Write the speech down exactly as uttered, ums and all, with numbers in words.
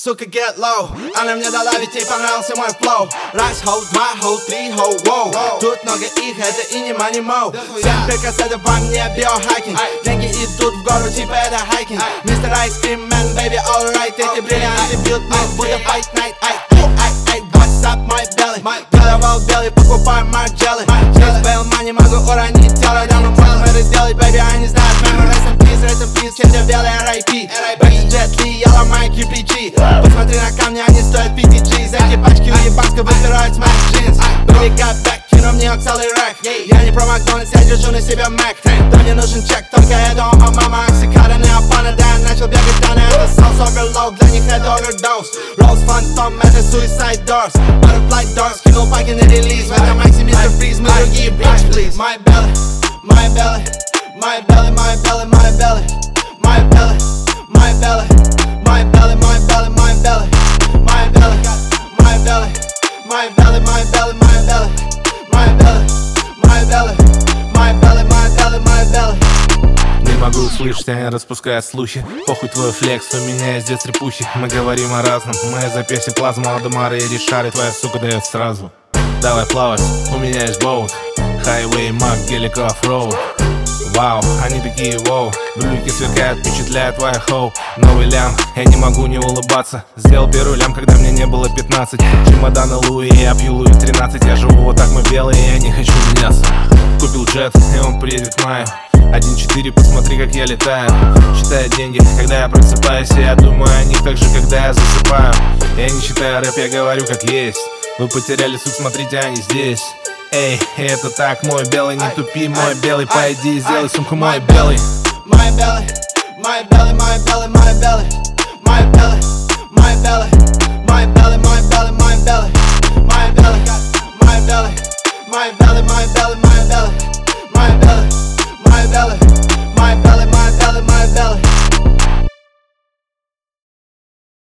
сука, get low. Она мне дала, ведь ей понравился мой флоу. Раз, хоу, два, хоу, три, хоу, воу. Тут много их, это и не money mo. Всем приказ, это во мне биохакинг. Деньги идут в гору, типа это хайкинг. Мистер Ice Cream Man, baby, alright. Эти бриллианты бьют нас, будто Fight Night. Ай, ай, ай, what's up, my belly? Головал белый, покупаю Mark Jelly. Здесь bail money, могу уронить тело. Да, мы можем это сделать, baby, они знают. Memory, rest in peace, rest in peace, чем белый эр ай пи. Back Jet Li, я ломаю кью пи джи. Посмотри на камни, они стоят пяти джи. За эти пачки уебанска выбирают с моих джинс. Baby got back, кино мне целый рэк. Я не про Макдональдс, я держу на себе Mac. Да мне нужен чек, только это о мама. Оксикада, не опана, да я начал бегать, да на это sauce overload. Для них это overdose. Rolls Phantom, это suicide doors. Butterfly doors, кинул паки на релиз. В этом Макси мистер Фриз, мы другие bitch please. My belly, my belly, my belly, my belly, my belly, my belly, my belly, my belly, my belly, my belly, my belly, my belly, my belly, my belly, my belly, my belly, my belly, my belly, my belly, my belly. Не могу услышать, они распускают слухи. Похуй твой флекс, у меня здесь репухи. Мы говорим о разном, мы записи плазма. Алдемары и решали, твоя сука дает сразу. Давай плавать, у меня есть боут. Хайвей, мак, гелик, оффроуд. Вау, они такие воу. Брюки сверкают, впечатляет твоя хоу. Новый лям, я не могу не улыбаться. Сделал первый лям, когда мне не было пятнадцать. Чемоданы Луи, я пью Луи тринадцать. Я живу вот так, мы белые, я не хочу меняться. Купил джет, и он приедет в мае. один четыре, посмотри, как я летаю. Считаю деньги, когда я просыпаюсь. И я думаю о них так же, когда я засыпаю. Я не считаю рэп, я говорю как есть. Вы потеряли суть, смотрите, они здесь. Эй, это так, мой белый, не тупи, мой белый. Пойди, сделай сумку, мой белый. My belly, my belly, my belly, my belly, my belly, my belly, my belly, my belly, my belly, my belly, my belly, my belly, my belly, my belly, my belly, my belly, my belly, my belly, my belly.